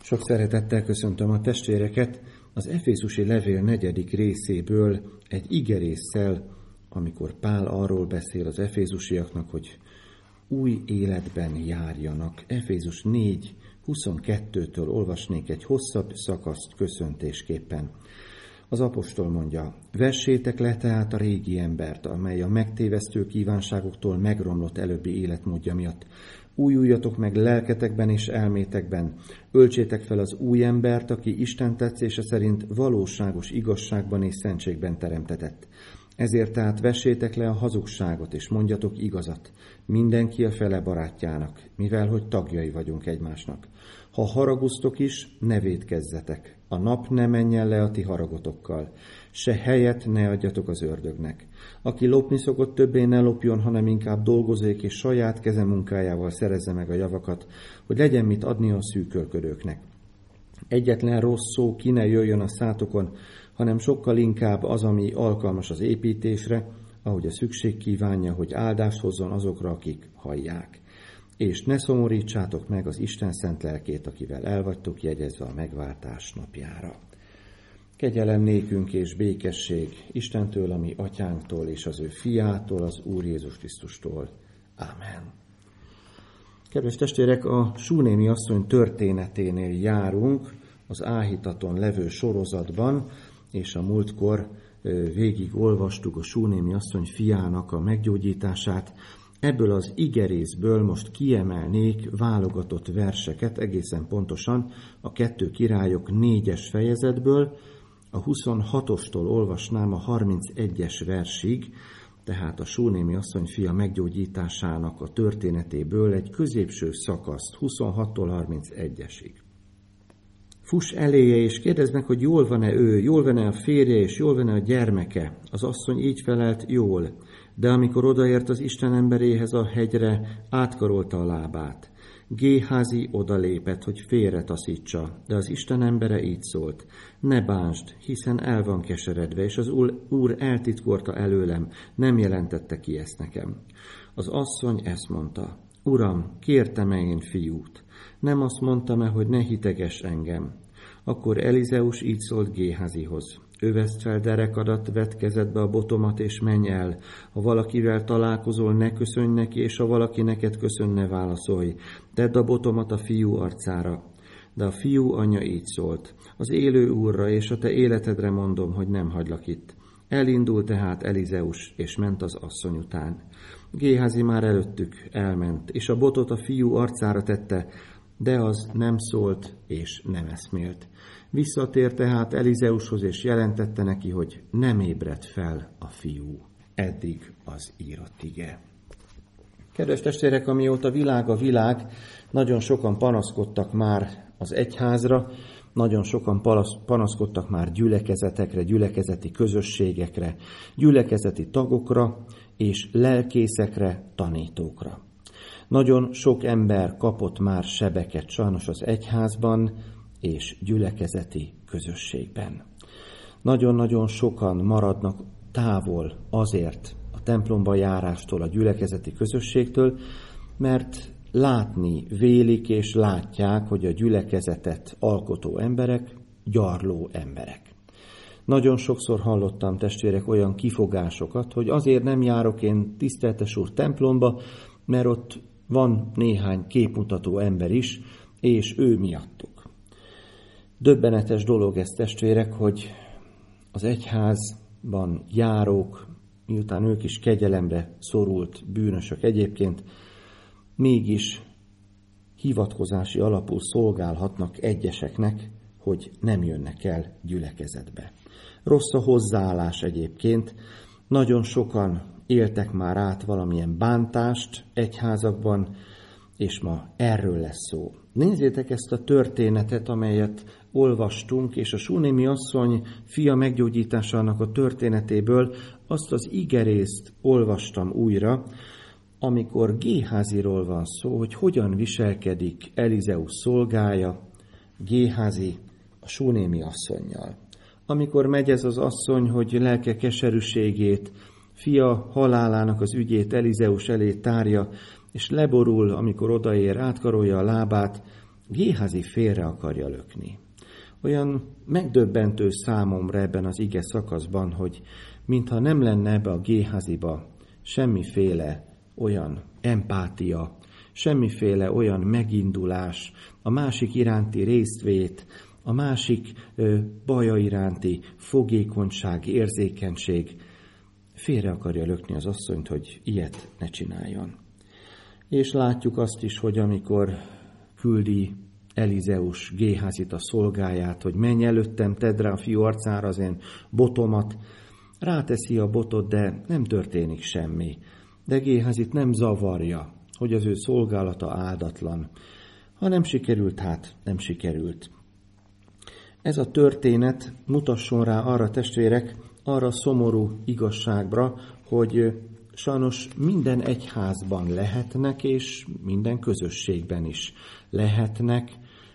Sok szeretettel köszöntöm a testvéreket az Efészusi levél 4. részéből egy igerésszel, amikor Pál arról beszél az efézusiaknak, hogy új életben járjanak. Efézus 4:22-től olvasnék egy hosszabb szakaszt köszöntésképpen. Az apostol mondja: vessétek le tehát a régi embert, amely a megtévesztő kívánságoktól megromlott előbbi életmódja miatt. Újuljatok meg lelketekben és elmétekben. Öltsétek fel az új embert, aki Isten tetszése szerint valóságos igazságban és szentségben teremtetett. Ezért tehát vessétek le a hazugságot, és mondjatok igazat, mindenki a fele barátjának, mivel hogy tagjai vagyunk egymásnak. Ha haraguztok is, ne vétkezzetek. A nap ne menjen le a ti haragotokkal, se helyet ne adjatok az ördögnek. Aki lopni szokott, többé ne lopjon, hanem inkább dolgozzék, és saját keze munkájával szerezze meg a javakat, hogy legyen mit adni a szűkölködőknek. Egyetlen rossz szó ki ne jöjjön a szátokon, hanem sokkal inkább az, ami alkalmas az építésre, ahogy a szükség kívánja, hogy áldást hozzon azokra, akik hallják. És ne szomorítsátok meg az Isten szent lelkét, akivel el vagytok jegyezve a megváltás napjára. Kegyelem nékünk és békesség Istentől, a mi atyánktól, és az ő fiától, az Úr Jézus Krisztustól. Ámen. Kedves testvérek, a Súnémi asszony történeténél járunk az Áhítaton levő sorozatban, és a múltkor végig olvastuk a Súnémi asszony fiának a meggyógyítását. Ebből az igerészből most kiemelnék válogatott verseket, egészen pontosan a 2 Királyok 4. fejezetből, a 26-ostól olvasnám a 31. versig, tehát a Súnémi asszony fia meggyógyításának a történetéből egy középső szakaszt, 26-tól 31-esig. Fuss eléje, és kérdezd meg, hogy jól van-e ő, jól van-e a férje, és jól van-e a gyermeke. Az asszony így felelt: jól. De amikor odaért az Isten emberéhez a hegyre, átkarolta a lábát. Géházi odalépett, hogy félretaszítsa, de az Isten embere így szólt: ne bánsd, hiszen el van keseredve, és az Úr eltitkolta előlem, nem jelentette ki ezt nekem. Az asszony ezt mondta: Uram, kértem-e én fiút? Nem azt mondtam-e, hogy ne hitegess engem? Akkor Elizeus így szólt Géházihoz: öveszd fel derekadat, vedd kezedbe a botomat, és menj el. Ha valakivel találkozol, ne köszönj neki, és ha valaki neked köszön, ne válaszolj. Tedd a botomat a fiú arcára. De a fiú anyja így szólt: az élő Úrra és a te életedre mondom, hogy nem hagylak itt. Elindult tehát Elizeus, és ment az asszony után. Géházi már előttük elment, és a botot a fiú arcára tette, de az nem szólt és nem eszmélt. Visszatért tehát Elizeushoz, és jelentette neki, hogy nem ébredt fel a fiú. Eddig az írott ige. Kedves testvérek, amióta világ a világ, nagyon sokan panaszkodtak már az egyházra, nagyon sokan panaszkodtak már gyülekezetekre, gyülekezeti közösségekre, gyülekezeti tagokra és lelkészekre, tanítókra. Nagyon sok ember kapott már sebeket sajnos az egyházban és gyülekezeti közösségben. Nagyon-nagyon sokan maradnak távol azért a templomba járástól, a gyülekezeti közösségtől, mert látni vélik és látják, hogy a gyülekezetet alkotó emberek gyarló emberek. Nagyon sokszor hallottam, testvérek, olyan kifogásokat, hogy azért nem járok én, tiszteltes úr, templomba, mert ott van néhány képmutató ember is, és ő miattuk. Döbbenetes dolog ez, testvérek, hogy az egyházban járók, miután ők is kegyelemre szorult bűnösök egyébként, mégis hivatkozási alapul szolgálhatnak egyeseknek, hogy nem jönnek el gyülekezetbe. Rossz a hozzáállás egyébként. Nagyon sokan éltek már át valamilyen bántást egyházakban, és ma erről lesz szó. Nézzétek ezt a történetet, amelyet olvastunk, és a Súnémi asszony fia meggyógyításának a történetéből azt az igerészt olvastam újra, amikor Géháziról van szó, hogy hogyan viselkedik Elizeus szolgája, Géházi a Súnémi asszonnyal. Amikor megy ez az asszony, hogy lelke keserűségét, fia halálának az ügyét Elizeus elé tárja, és leborul, amikor odaér, átkarolja a lábát, Géházi félre akarja lökni. Olyan megdöbbentő számomra ebben az ige szakaszban, hogy mintha nem lenne ebbe a Géháziba semmiféle olyan empátia, semmiféle olyan megindulás, a másik iránti résztvét, a másik baja iránti fogékonyság, érzékenység. Félre akarja lökni az asszonyt, hogy ilyet ne csináljon. És látjuk azt is, hogy amikor küldi Elizeus Géházit, a szolgáját, hogy menj előttem, tedd rá a fiú arcára az én botomat, ráteszi a botot, de nem történik semmi. De Géházit nem zavarja, hogy az ő szolgálata áldatlan. Ha nem sikerült, hát nem sikerült. Ez a történet mutasson rá arra, testvérek, arra szomorú igazságra, hogy sajnos minden egyházban lehetnek, és minden közösségben is lehetnek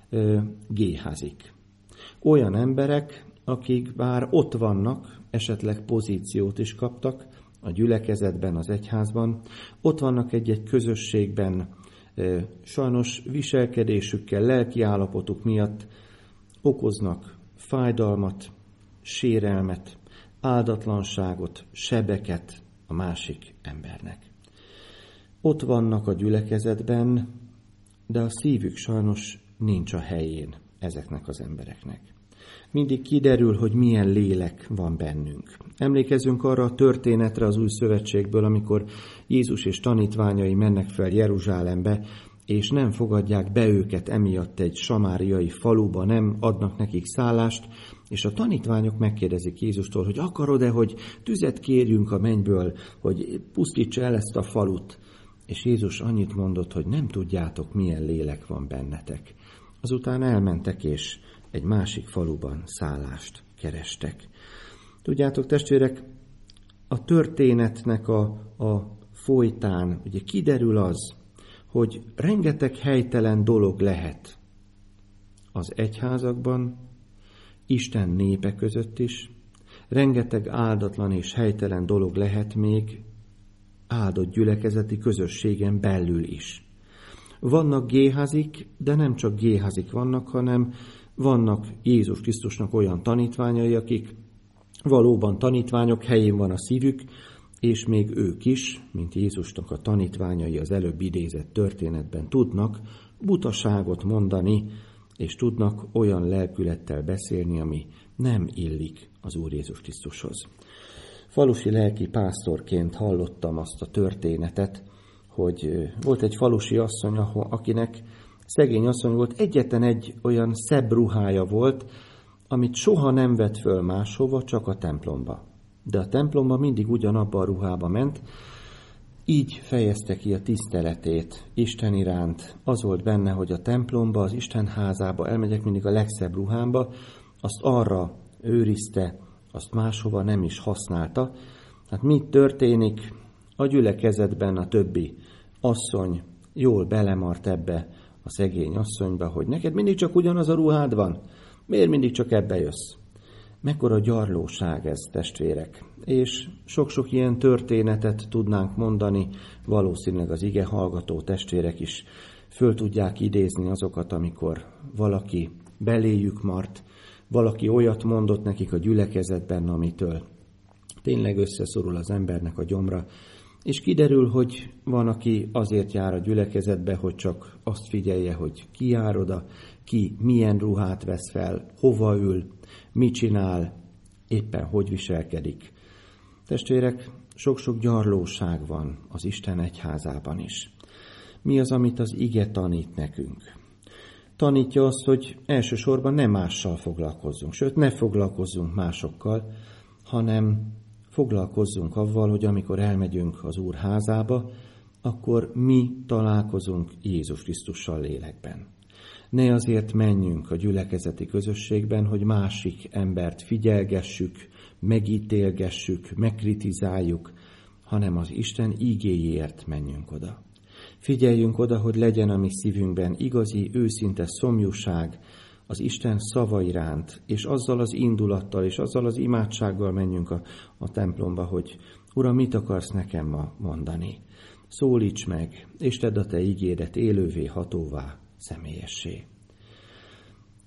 Géházik. Olyan emberek, akik bár ott vannak, esetleg pozíciót is kaptak a gyülekezetben, az egyházban, ott vannak egy-egy közösségben, sajnos viselkedésükkel, lelki állapotuk miatt okoznak fájdalmat, sérelmet, áldatlanságot, sebeket a másik embernek. Ott vannak a gyülekezetben, de a szívük sajnos nincs a helyén ezeknek az embereknek. Mindig kiderül, hogy milyen lélek van bennünk. Emlékezzünk arra a történetre az Új Szövetségből, amikor Jézus és tanítványai mennek fel Jeruzsálembe, és nem fogadják be őket emiatt egy samáriai faluba, nem adnak nekik szállást, és a tanítványok megkérdezik Jézustól, hogy akarod-e, hogy tüzet kérjünk a mennyből, hogy pusztítsa el ezt a falut. És Jézus annyit mondott, hogy nem tudjátok, milyen lélek van bennetek. Azután elmentek, és egy másik faluban szállást kerestek. Tudjátok, testvérek, a történetnek a folytán ugye kiderül az, hogy rengeteg helytelen dolog lehet az egyházakban, Isten népe között is, rengeteg áldatlan és helytelen dolog lehet még áldott gyülekezeti közösségen belül is. Vannak Géházik, de nem csak Géházik vannak, hanem vannak Jézus Krisztusnak olyan tanítványai, akik valóban tanítványok, helyén van a szívük, és még ők is, mint Jézusnak a tanítványai az előbb idézett történetben tudnak butaságot mondani, és tudnak olyan lelkülettel beszélni, ami nem illik az Úr Jézus Krisztushoz. Falusi lelki pásztorként hallottam azt a történetet, hogy volt egy falusi asszony, akinek szegény asszony volt, egyetlen egy olyan szebb ruhája volt, amit soha nem vett föl máshova, csak a templomba. De a templomba mindig ugyanabba a ruhába ment, így fejezte ki a tiszteletét Isten iránt. Az volt benne, hogy a templomba, az Isten házába elmegyek mindig a legszebb ruhámba, azt arra őrizte, azt máshova nem is használta. Hát mi történik? A gyülekezetben a többi asszony jól belemart ebbe a szegény asszonyba, hogy neked mindig csak ugyanaz a ruhád van? Miért mindig csak ebbe jössz? Mekkora gyarlóság ez, testvérek. És sok-sok ilyen történetet tudnánk mondani, valószínűleg az ige hallgató testvérek is föl tudják idézni azokat, amikor valaki beléjük mart, valaki olyat mondott nekik a gyülekezetben, amitől tényleg összeszorul az embernek a gyomra, és kiderül, hogy van, aki azért jár a gyülekezetbe, hogy csak azt figyelje, hogy ki jár oda, ki milyen ruhát vesz fel, hova ül, mit csinál, éppen hogy viselkedik. Testvérek, sok-sok gyarlóság van az Isten egyházában is. Mi az, amit az ige tanít nekünk? Tanítja azt, hogy elsősorban nem mással foglalkozzunk, sőt, ne foglalkozzunk másokkal, hanem foglalkozzunk avval, hogy amikor elmegyünk az Úr házába, akkor mi találkozunk Jézus Krisztussal lélekben. Ne azért menjünk a gyülekezeti közösségben, hogy másik embert figyelgessük, megítélgessük, megkritizáljuk, hanem az Isten ígéjéért menjünk oda. Figyeljünk oda, hogy legyen a mi szívünkben igazi, őszinte szomjúság az Isten szava iránt, és azzal az indulattal, és azzal az imádsággal menjünk a templomba, hogy Uram, mit akarsz nekem ma mondani? Szólíts meg, és tedd a te ígédet élővé, hatóvá, személyessé.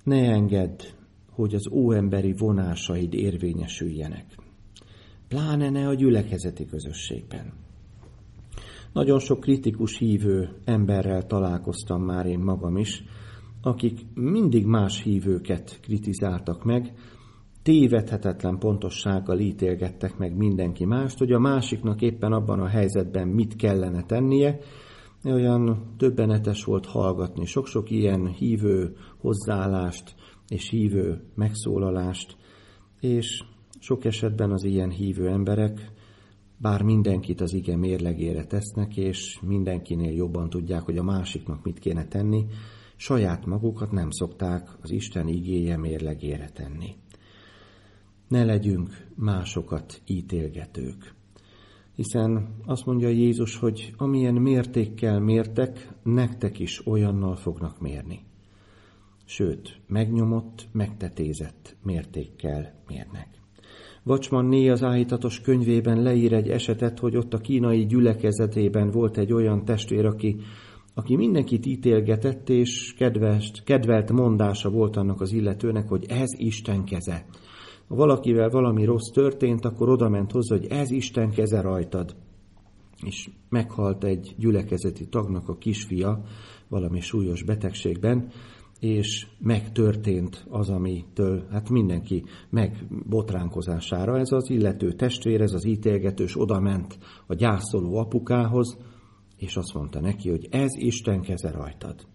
Ne engedd, hogy az óemberi vonásaid érvényesüljenek. Pláne ne a gyülekezeti közösségben. Nagyon sok kritikus hívő emberrel találkoztam már én magam is, akik mindig más hívőket kritizáltak meg, tévedhetetlen pontossággal ítélgettek meg mindenki mást, hogy a másiknak éppen abban a helyzetben mit kellene tennie. Olyan döbbenetes volt hallgatni sok-sok ilyen hívő hozzáállást és hívő megszólalást, és sok esetben az ilyen hívő emberek, bár mindenkit az ige mérlegére tesznek, és mindenkinél jobban tudják, hogy a másiknak mit kéne tenni, saját magukat nem szokták az Isten igéje mérlegére tenni. Ne legyünk másokat ítélgetők. Hiszen azt mondja Jézus, hogy amilyen mértékkel mértek, nektek is olyannal fognak mérni. Sőt, megnyomott, megtetézett mértékkel mérnek. Wacsman az Áhítatos könyvében leír egy esetet, hogy ott a kínai gyülekezetében volt egy olyan testvér, aki mindenkit ítélgetett, és kedvelt mondása volt annak az illetőnek, hogy ez Isten keze. Ha valakivel valami rossz történt, akkor odament hozzá, hogy ez Isten keze rajtad. És meghalt egy gyülekezeti tagnak a kisfia valami súlyos betegségben, és megtörtént az, amitől mindenki megbotránkozására. Ez az illető testvér, ez az ítélgetős odament a gyászoló apukához, és azt mondta neki, hogy ez Isten keze rajtad.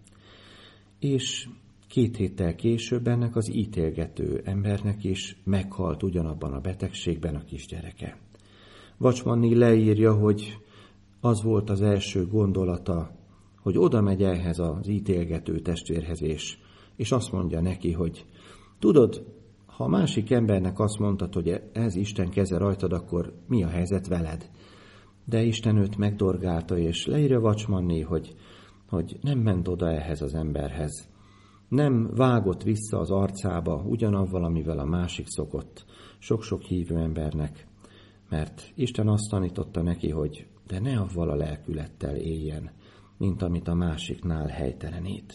És 2 héttel később ennek az ítélgető embernek is meghalt ugyanabban a betegségben a kisgyereke. Wacsman leírja, hogy az volt az első gondolata, hogy oda megy ehhez az ítélgető testvérhez, és azt mondja neki, hogy tudod, ha a másik embernek azt mondtad, hogy ez Isten keze rajtad, akkor mi a helyzet veled? De Isten őt megdorgálta, és leírja Wacsman, hogy nem ment oda ehhez az emberhez. Nem vágott vissza az arcába ugyanavval, amivel a másik szokott sok-sok hívő embernek, mert Isten azt tanította neki, hogy de ne avval a lelkülettel éljen, mint amit a másiknál helytelenít.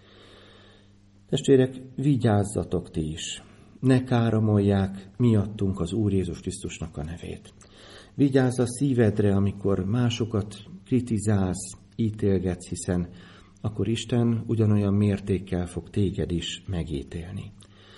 Testvérek, vigyázzatok ti is, ne káromolják miattunk az Úr Jézus Krisztusnak a nevét. Vigyázz a szívedre, amikor másokat kritizálsz, ítélgetsz, hiszen akkor Isten ugyanolyan mértékkel fog téged is megítélni.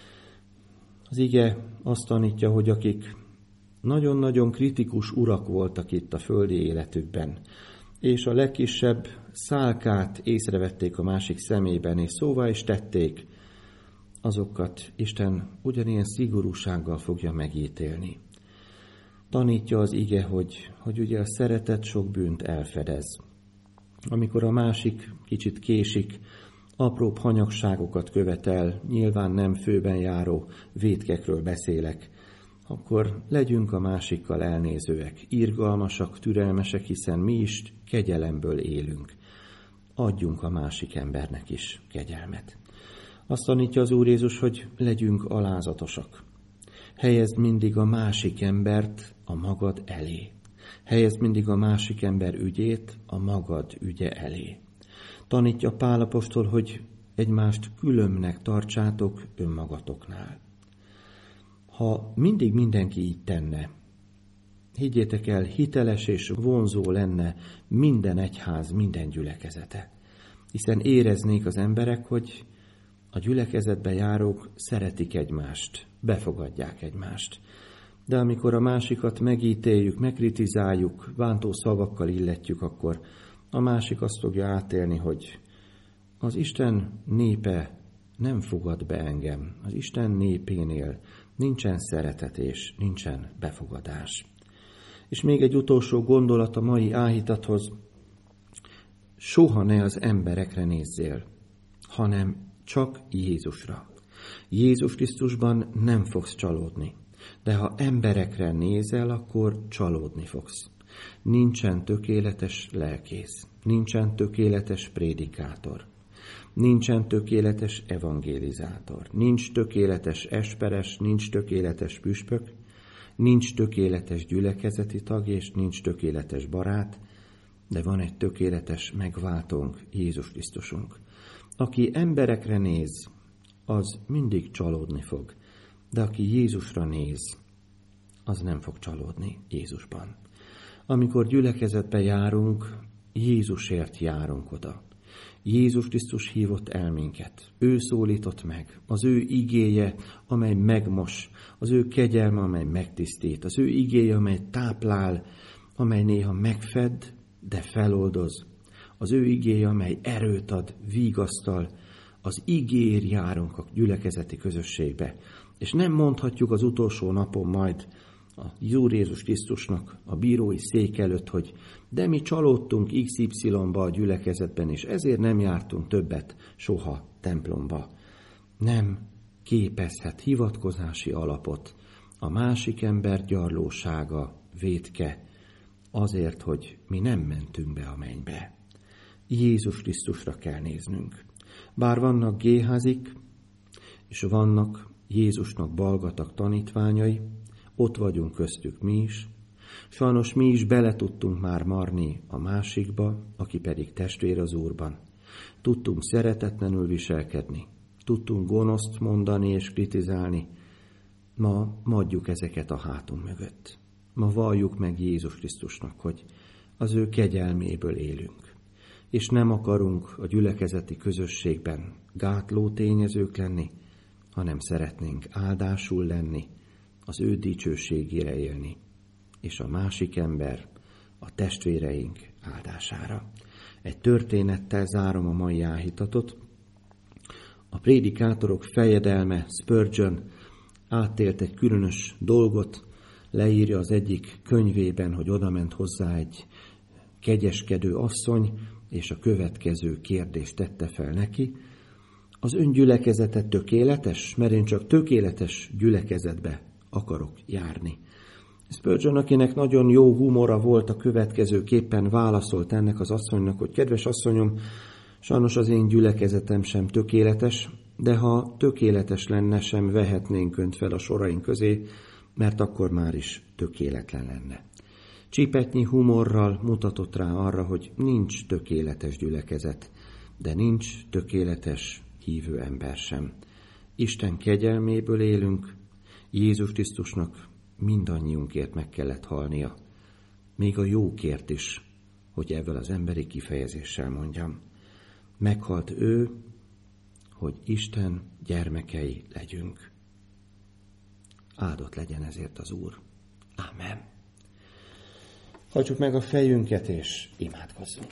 Az ige azt tanítja, hogy akik nagyon-nagyon kritikus urak voltak itt a földi életükben, és a legkisebb szálkát észrevették a másik szemében, és szóvá is tették, azokat Isten ugyanilyen szigorúsággal fogja megítélni. Tanítja az ige, hogy ugye a szeretet sok bűnt elfedez. Amikor a másik kicsit késik, apróbb hanyagságokat követel, nyilván nem főben járó vétkekről beszélek, akkor legyünk a másikkal elnézőek, irgalmasak, türelmesek, hiszen mi is kegyelemből élünk. Adjunk a másik embernek is kegyelmet. Azt tanítja az Úr Jézus, hogy legyünk alázatosak. Helyezd mindig a másik embert a magad elé. Helyezd mindig a másik ember ügyét a magad ügye elé. Tanítja Pál apostol, hogy egymást különbnek tartsátok önmagatoknál. Ha mindig mindenki így tenne, higgyétek el, hiteles és vonzó lenne minden egyház, minden gyülekezete. Hiszen éreznék az emberek, hogy a gyülekezetbe járók szeretik egymást, befogadják egymást. De amikor a másikat megítéljük, megkritizáljuk, bántó szavakkal illetjük, akkor a másik azt fogja átélni, hogy az Isten népe nem fogad be engem. Az Isten népénél nincsen szeretet és nincsen befogadás. És még egy utolsó gondolat a mai áhítathoz. Soha ne az emberekre nézzél, hanem csak Jézusra. Jézus Krisztusban nem fogsz csalódni, de ha emberekre nézel, akkor csalódni fogsz. Nincsen tökéletes lelkész, nincsen tökéletes prédikátor, nincsen tökéletes evangélizátor, nincs tökéletes esperes, nincs tökéletes püspök, nincs tökéletes gyülekezeti tag, és nincs tökéletes barát, de van egy tökéletes megváltónk, Jézus Krisztusunk. Aki emberekre néz, az mindig csalódni fog. De aki Jézusra néz, az nem fog csalódni Jézusban. Amikor gyülekezetbe járunk, Jézusért járunk oda. Jézus Krisztus hívott el minket. Ő szólított meg. Az ő igéje, amely megmos. Az ő kegyelme, amely megtisztít. Az ő igéje, amely táplál, amely néha megfed, de feloldoz. Az ő igéje, amely erőt ad, vigasztal. Az igéért járunk a gyülekezeti közösségbe. És nem mondhatjuk az utolsó napon majd az Úr Jézus Krisztusnak a bírói szék előtt, hogy de mi csalódtunk XY-ba a gyülekezetben, és ezért nem jártunk többet soha templomba. Nem képezhet hivatkozási alapot a másik ember gyarlósága, vétke, azért, hogy mi nem mentünk be a mennybe. Jézus Krisztusra kell néznünk. Bár vannak Géházik, és vannak Jézusnak balgatag tanítványai, ott vagyunk köztük mi is. Sajnos mi is bele tudtunk már marni a másikba, aki pedig testvér az Úrban. Tudtunk szeretetlenül viselkedni, tudtunk gonoszt mondani és kritizálni. Ma adjuk ezeket a hátunk mögött. Ma valljuk meg Jézus Krisztusnak, hogy az ő kegyelméből élünk. És nem akarunk a gyülekezeti közösségben gátló tényezők lenni, hanem szeretnénk áldásul lenni, az ő dicsőségére élni, és a másik ember, a testvéreink áldására. Egy történettel zárom a mai áhítatot. A prédikátorok fejedelme Spurgeon átélt egy különös dolgot, leírja az egyik könyvében, hogy odament hozzá egy kegyeskedő asszony, és a következő kérdést tette fel neki. Az ön gyülekezete tökéletes? Mert én csak tökéletes gyülekezetbe akarok járni. Spurgeon, akinek nagyon jó humora volt, a következőképpen válaszolt ennek az asszonynak, hogy kedves asszonyom, sajnos az én gyülekezetem sem tökéletes, de ha tökéletes lenne, sem vehetnénk önt fel a soraink közé, mert akkor már is tökéletlen lenne. Csípetnyi humorral mutatott rá arra, hogy nincs tökéletes gyülekezet, de nincs tökéletes hívő ember sem. Isten kegyelméből élünk, Jézus Krisztusnak mindannyiunkért meg kellett halnia. Még a jókért is, hogy ebből az emberi kifejezéssel mondjam. Meghalt ő, hogy Isten gyermekei legyünk. Áldott legyen ezért az Úr. Ámen. Hajtsuk meg a fejünket, és imádkozzunk.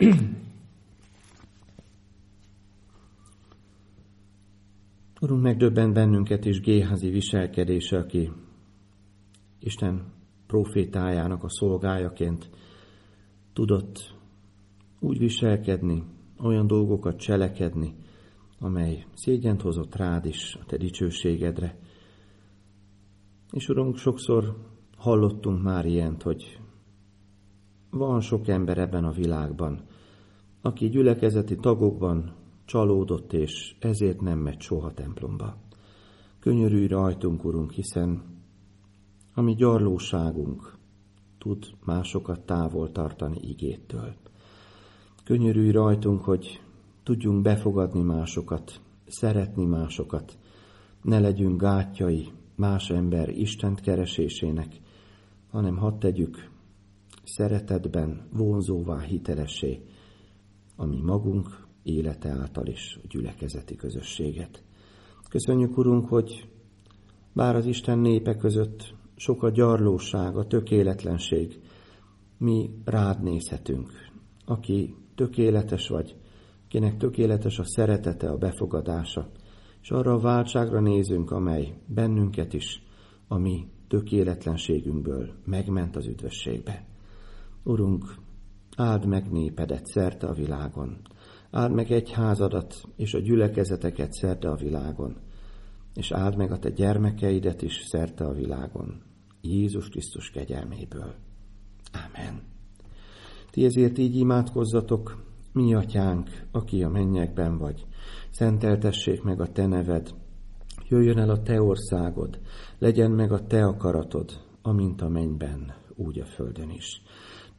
Urunk, megdöbbent bennünket is Géházi viselkedése, aki Isten profétájának a szolgájaként tudott úgy viselkedni, olyan dolgokat cselekedni, amely szégyent hozott rád is, a te dicsőségedre. És Urunk, sokszor hallottunk már ilyent, hogy van sok ember ebben a világban, aki gyülekezeti tagokban csalódott, és ezért nem megy soha templomba. Könyörülj rajtunk, Urunk, hiszen a mi gyarlóságunk tud másokat távol tartani igétől. Könyörülj rajtunk, hogy tudjunk befogadni másokat, szeretni másokat, ne legyünk gátjai más ember Istent keresésének, hanem hadd tegyük szeretetben vonzóvá, hitelessé a mi magunk élete által is a gyülekezeti közösséget. Köszönjük, Urunk, hogy bár az Isten népe között sok a gyarlóság, a tökéletlenség, mi rád nézhetünk. Aki tökéletes vagy, akinek tökéletes a szeretete, a befogadása, és arra a váltságra nézünk, amely bennünket is, a mi tökéletlenségünkből megment az üdvösségbe. Urunk, áld meg népedet szerte a világon, áld meg egyházadat és a gyülekezeteket szerte a világon, és áld meg a te gyermekeidet is szerte a világon, Jézus Krisztus kegyelméből. Ámen. Ti ezért így imádkozzatok: mi atyánk, aki a mennyekben vagy, szenteltessék meg a te neved, jöjjön el a te országod, legyen meg a te akaratod, amint a mennyben, úgy a földön is.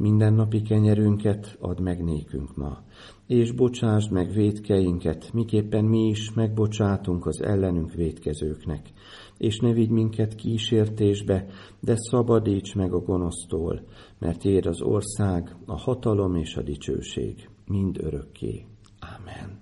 Mindennapi kenyerünket add meg nékünk ma, és bocsásd meg vétkeinket, miképpen mi is megbocsátunk az ellenünk vétkezőknek. És ne vigy minket kísértésbe, de szabadíts meg a gonosztól, mert tiéd az ország, a hatalom és a dicsőség mind örökké. Ámen.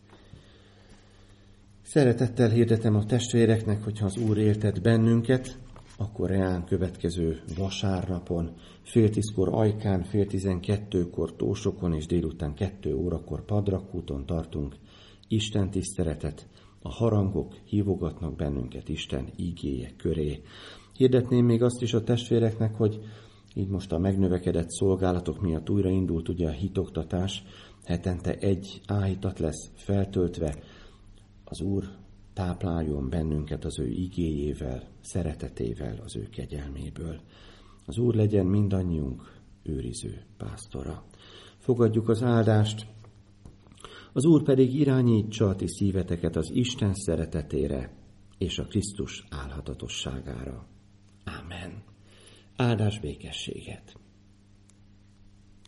Szeretettel hirdetem a testvéreknek, hogyha az Úr éltet bennünket, akkor reán következő vasárnapon, 9:30 Ajkán, 11:30 Tósokon és délután 2 órakor Padrakúton tartunk Isten tiszteletet. A harangok hívogatnak bennünket Isten ígéje köré. Hirdetném még azt is a testvéreknek, hogy így most a megnövekedett szolgálatok miatt újraindult ugye a hitoktatás, hetente 1 áhítat lesz feltöltve. Az Úr tápláljon bennünket az ő igéjével, szeretetével, az ő kegyelméből. Az Úr legyen mindannyiunk őriző pásztora. Fogadjuk az áldást, az Úr pedig irányítsa a ti szíveteket az Isten szeretetére és a Krisztus álhatatosságára. Ámen. Áldás békességet!